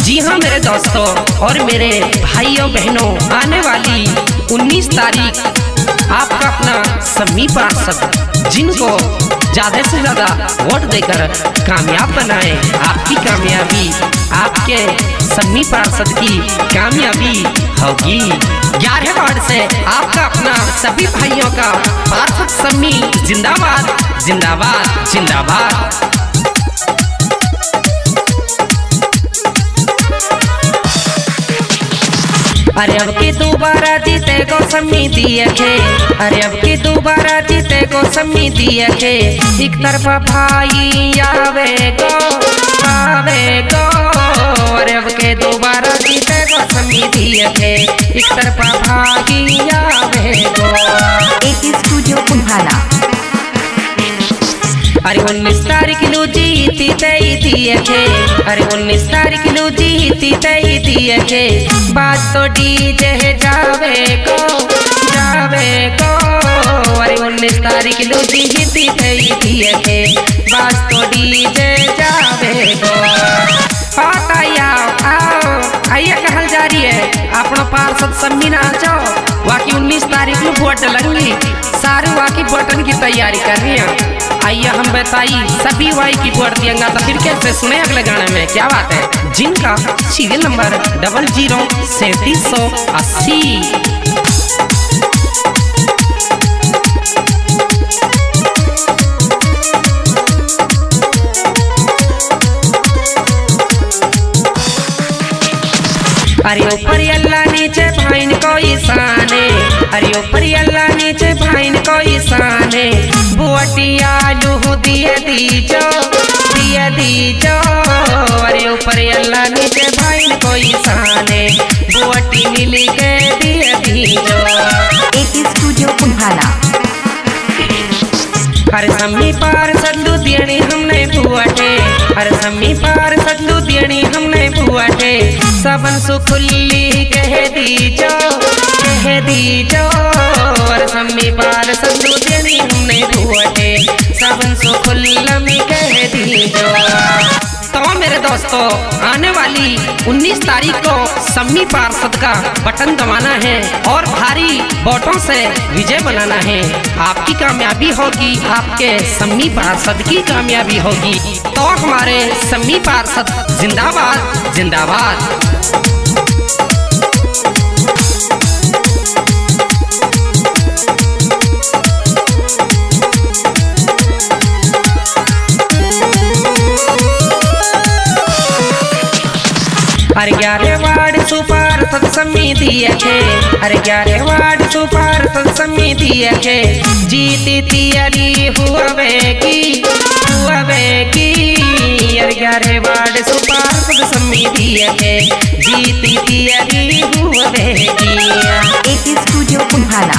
जी हाँ मेरे दोस्तों और मेरे भाइयों बहनों, आने वाली 19 तारीख आपका अपना सम्मी पार्षद जिनको ज्यादा से ज्यादा वोट देकर कामयाब बनाए, आपकी कामयाबी आपके सम्मी पार्षद की कामयाबी होगी। 11 वार्ड से आपका अपना सभी भाइयों का पार्षद सम्मी जिंदाबाद जिंदाबाद जिंदाबाद। अरे अब की दोबारा जीते को सम्मी दिए थे, अरे अब की दोबारा जीते को सम्मी दिए थे। एक तरफा भाई आवे गो अरे अब के दोबारा जीते को सम्मी दिए थे। एक तरफा भाई आवे गो। एक स्टूडियो कुम्हारा। अरे 19 तारीख लो जीती तई दिए थे, अरे 19 तारीख लो जीती तई दिए थे। बात तो डीजे जावे को अरे 19 तारीख लो जीती तई दिए थे। बात तो डीजे जावे को। आइए कहल जा रही है अपना पार्षद सम्मी नाचो। वाकी 19 तारीख को वोट लगेंगी, सारे वाकी बटन की तैयारी कर रही है। आइए हम बताइए सभी वाई की वोट दिएगा तो फिर कैसे सुने अगले गाने में क्या बात है। जिनका सीरियल नंबर 003780। अरे ऊपर अल्लाह नीचे भाइन कोई शाने, अरे ऊपर अल्लाह नीचे भाइन कोई शाने। बुआटिया लूह दिए दीजो अरे ऊपर अल्लाह नीचे भाइन कोई शाने। बुआटी मिली के दिए दीजो। एक स्टूडियो कुम्हारा। अरे सम्मी पार्षद लुधियानी हमने बुआटे, अरे सम्मी पार्षद लुधियानी हमने बुआटे। सबन सुखुल्ली कह दीजो अरे सम्मी पार्षद लुधियानी हमने बुआटे। सबन सुखुल्लमी कह दीजो। तो मेरे दोस्तों आने वाली 19 तारीख को सम्मी पार्षद का बटन दबाना है और भारी वोटों से विजय बनाना है। आपकी कामयाबी होगी, आपके सम्मी पार्षद की कामयाबी होगी। तो हमारे सम्मी पार्षद जिंदाबाद जिंदाबाद। अरे 11 वार्ड सुपार्षद सम्मी दिए थे, अरे 11 वार्ड सुपार्षद सम्मी दिए थे। जीती तियरी हुआवे की अरे 11 वार्ड सुपार्षद सम्मी दिए थे। जीती तियरी हुआवे की। एक स्टूडियो कुम्हारा।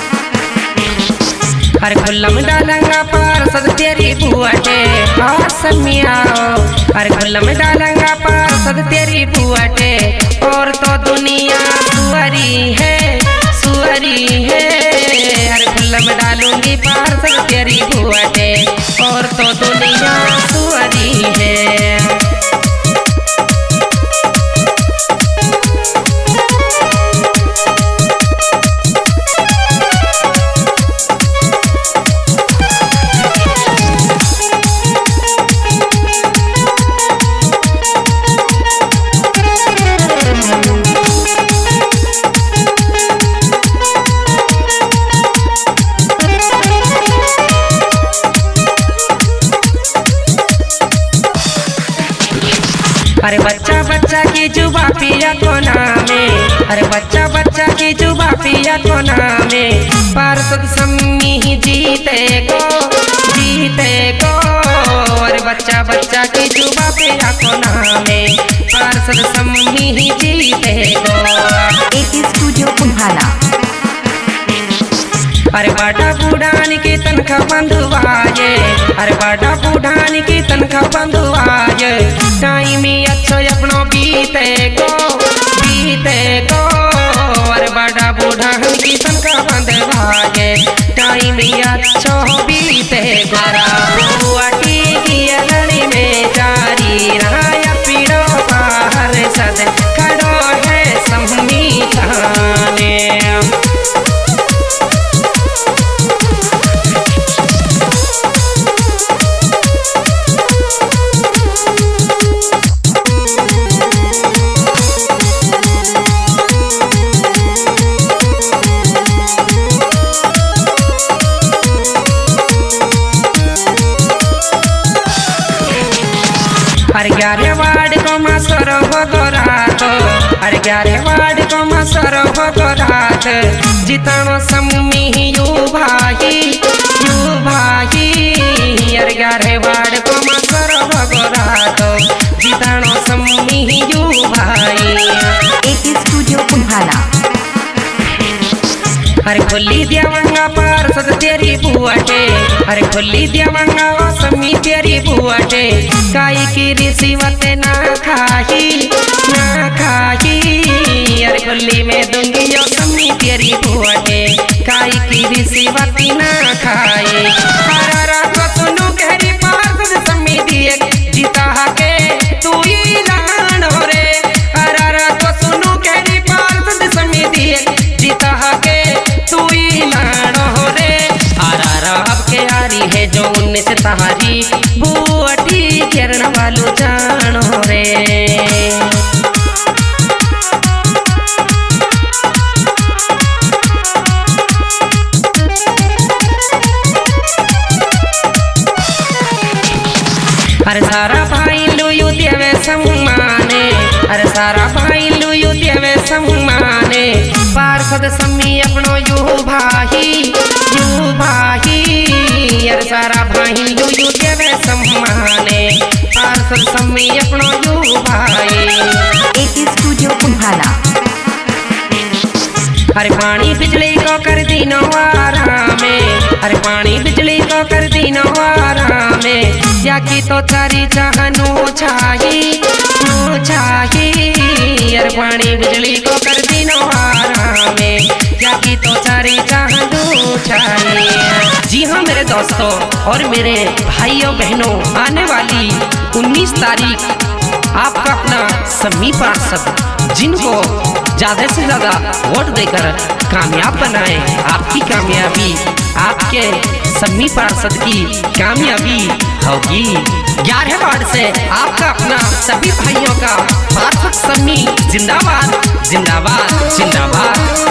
अरे खुल्लम डालंगा पार्षद तेरी बुआटे सम्मी आओ। अरे खुल्लम डालंगा पार्षद तेरी बुआटे। और तो दुनिया सुअरी है अरे खुल्लम डालूंगी पार्षद तेरी बुआटे। और तो दुनिया सुअरी है। अरे बच्चा बच्चा की जुबा पिया कोना में, अरे बच्चा बच्चा की जुबा पिया कोना में। पार्षद सम्मी जीते को अरे बच्चा बच्चा की जुबा पिया कोना में। पार्षद सम्मी जीते को। एक स्टूडियो कुम्हारा। अरे बाटा बूढ़ान की तनखा बंधुआए, अरे बाटा बूढ़ान की तनखा बंधुआए। टाइम अच्छो अपनो बीते को अरे बाटा बूढ़ान की तनखा बंधुआए। टाइम अच्छो बीते को। बुआटी की अगड़ी में जारी रहा पीड़ो बाहर भगोरात अरे 11 वार्ड को मसर भगोरात जितानो सम्मी यू भाई अरे 11 वार्ड को मसर भगोरात जितानो सम्मी यू भाई। AK studio Punhana. अरे खोली देवंगा पार्षद तेरी बुआटे अरे खोली देवंगा सम्मी तेरी बुआटे काई की रिसीवत ना खाही अरे खोली में दूंगी यो सम्मी तेरी बुआटे काई की रिसीवत ना खाई। हरा रात सुनु कहरी पार्षद सम्मी दिए जीता के तू ही लान हो रे। हरा रात सुनु कहरी पार्षद सम्मी दिए जीता के तू ही लान हो रे। आरा अब के आरी है जो 19 तहारी बुआटी किरण वालू जान हो रे। अरे सारा भाई लुयु देवे सम्माने अरे सारा भाई लुयु देवे सम्माने पार्षद सम्मी अपनो यू भाई अरे सारा भाई लुयु देवे सम्माने पार्षद सम्मी अपनो यू भाई। AK studio Punhana. अरे पानी बिजली को कर दीनो आरामे अरे पानी बिजली को कर दीनो आरामे या की तो चारी चाहनू छाही अरे पानी बिजली को कर दीनो आरामे या की तो चारी चाहनू छाही। जी हाँ मेरे दोस्तों और मेरे भाइयों बहनों आने वाली 19 तारीख आपका अपना सम्मी पार्षद जिनको ज्यादा से ज्यादा वोट देकर कामयाब बनाए आपकी कामयाबी आपके सम्मी पार्षद की कामयाबी होगी। 11 वार्ड से आपका अपना सभी भाइयों का पार्षद सम्मी जिंदाबाद जिंदाबाद जिंदाबाद।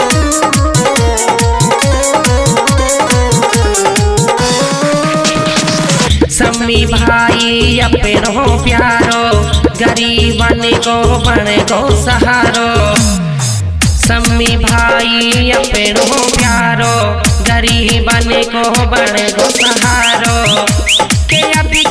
सम्मी भाई अपनो प्यारो गरीबन को बने को सहारो सम्मी भाई अपनो प्यारो गरीबन को बने को सहारो के अभी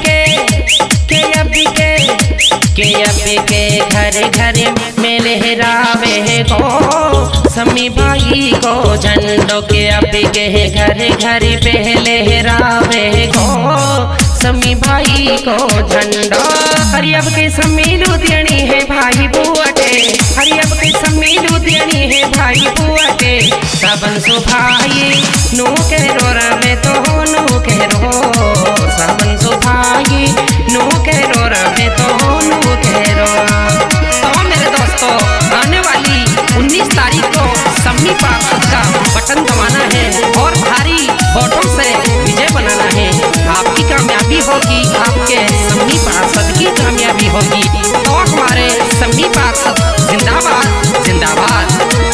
के घर घर में लहरावे को सम्मी भाई को झंडों के अभी के घर घर पे लहरावे को सम्मी भाई को झंडो। हरि अब के सम्मी लुधियानी है भाई बुआटे हरि अब के सम्मी लुधियानी है भाई बुआटे सबन सो भाई नो कह रो में तो नो कह रो सबन सो भाई नो कह रो में तो नो कह रो। तो मेरे दोस्तों आने वाली 19 तारीख को सम्मी पार्षद का बटन दबाना है और भारी वोटों से विजय बनाना है। आपकी कामयाबी होगी आपके सम्मी पार्षद की कामयाबी होगी। तो हमारे सम्मी पार्षद जिंदाबाद जिंदाबाद।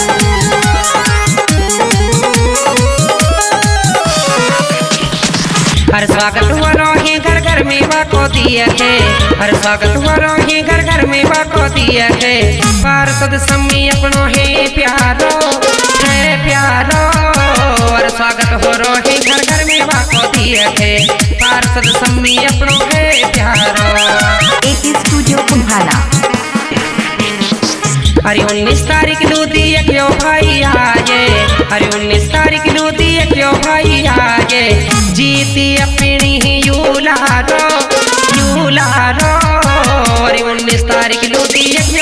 हर स्वागत हुआ रोही घर घर में वाको दिया है हर स्वागत हुआ रोही घर घर में वाको दिया है पार्षद सम्मी अपनो है प्यारो हर स्वागत हो रोही घर घर में वाको दिया है पार्षद सम्मी अपनो है प्यारो। AK studio Punhana. अरे 19 तारीख लुधिया क्यों भाई आगे अरे 19 तारीख लुधिया क्यों भाई आगे जीती अपनी ही यूलारो अरे 19 तारीख लुधिया